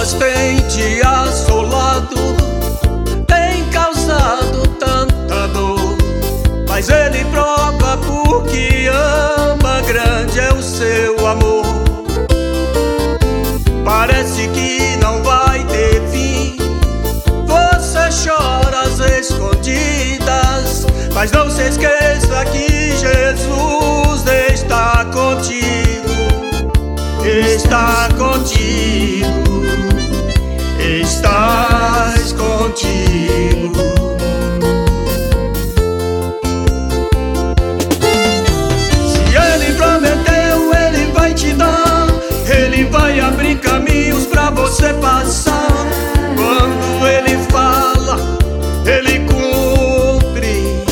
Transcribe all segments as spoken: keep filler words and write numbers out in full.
provas têm te assolado, tem causado tanta dor, mas Ele prova porque ama, grande é o seu amor. Parece que não vai ter fim, você chora às escondidas, mas não se esqueça que Jesus está contigo, está contigo, estás contigo. Se Ele prometeu, Ele vai te dar, Ele vai abrir caminhos pra você passar. Quando Ele fala, Ele cumpre.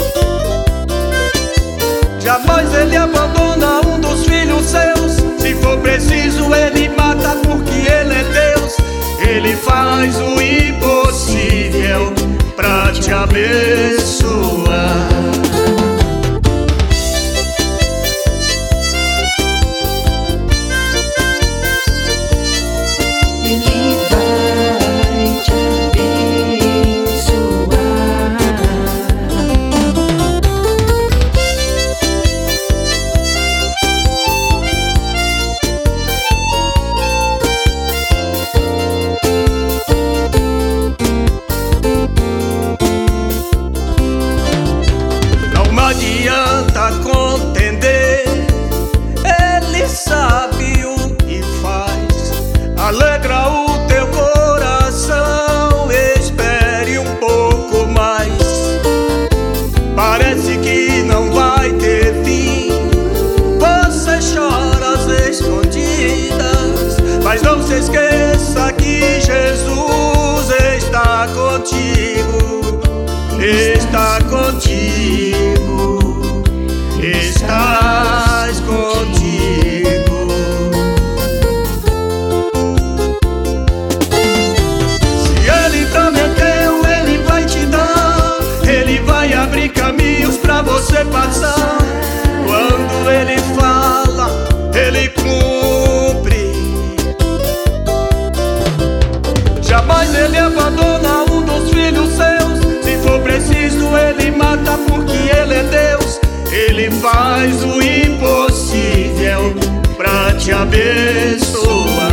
Jamais Ele abandona um dos filhos seus. Se for preciso, Ele mata porque Ele é Deus. Ele faz o impossível pra te abençoar. Não adianta contender, Ele sabe o que faz. Alegra o teu coração, espere um pouco mais. Parece que não vai ter fim, você chora às escondidas, mas não se esqueça que Jesus está contigo, está contigo, estás contigo. Se Ele prometeu, Ele vai te dar, Ele vai abrir caminhos pra você passar. Quando Ele fala, Ele cumpre. Jamais Ele abandona um dos filhos seus. Se for preciso, Ele mata porque Ele é Deus. Ele faz o impossível pra te abençoar.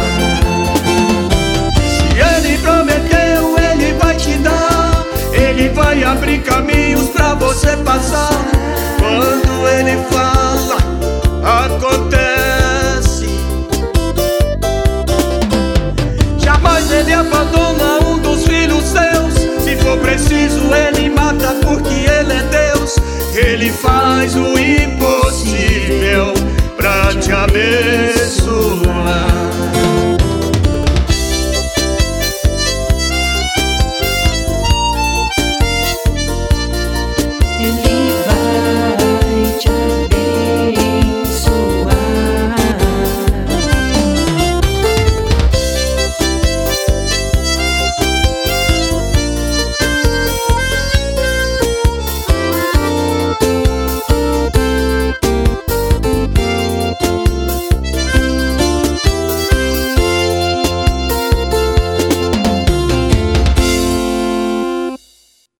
Se Ele prometeu, Ele vai te dar, Ele vai abrir caminhos pra você passar. Quando Ele fala, acontece. Jamais Ele abandona um dos filhos seus. Se for preciso, Ele mata porque Ele é Deus. Ele faz o impossível pra te abençoar.